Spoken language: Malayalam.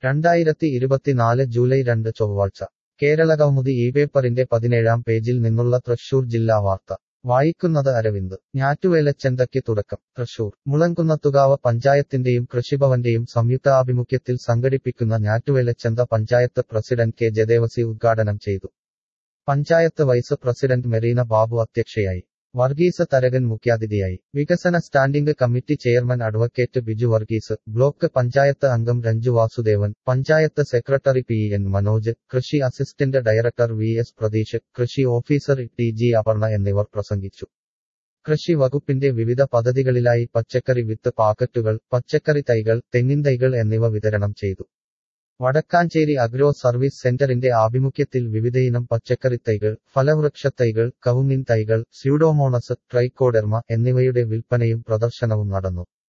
2024 ജൂലൈ 2 ചൊവ്വാഴ്ച കേരളകൗമുദി ഈ പേപ്പറിന്റെ 17-ാം പേജിൽ നിന്നുള്ള തൃശൂർ ജില്ലാ വാർത്ത വായിക്കുന്നത് അരവിന്ദ്. ഞാറ്റുവേലച്ചന്തയ്ക്ക് തുടക്കം. തൃശൂർ മുളങ്കുന്നത്തുകാവ് പഞ്ചായത്തിന്റെയും കൃഷിഭവന്റെയും സംയുക്താഭിമുഖ്യത്തിൽ സംഘടിപ്പിക്കുന്ന ഞാറ്റുവേലച്ചന്ത പഞ്ചായത്ത് പ്രസിഡന്റ് കെ ജദേവസി ഉദ്ഘാടനം ചെയ്തു. പഞ്ചായത്ത് വൈസ് പ്രസിഡന്റ് മെറീന ബാബു അധ്യക്ഷയായി. വർഗീസ് തരകൻ മുഖ്യാതിഥിയായി. വികസന standing committee chairman advocate Biju Varghese, block panchayat അംഗം Ranju Vasudevan, panchayat secretary P N Manoj, കൃഷി assistant director V S Pratheesh, കൃഷി ഓഫീസർ ടി ജി അപർണ എന്നിവർ പ്രസംഗിച്ചു. കൃഷി വകുപ്പിന്റെ വിവിധ പദ്ധതികളിലായി പച്ചക്കറി വിത്ത് പാക്കറ്റുകൾ, പച്ചക്കറി തൈകൾ, തെങ്ങിൻ തൈകൾ എന്നിവ വിതരണം ചെയ്തു. വടക്കാഞ്ചേരി അഗ്രോ സർവീസ് സെന്ററിന്റെ ആഭിമുഖ്യത്തിൽ വിവിധയിനം പച്ചക്കറി തൈകൾ, ഫലവൃക്ഷത്തൈകൾ, കവുങ്ങിൻ തൈകൾ, സ്യൂഡോമോണസ്, ട്രൈക്കോഡെർമ എന്നിവയുടെ വിൽപ്പനയും പ്രദർശനവും നടന്നു.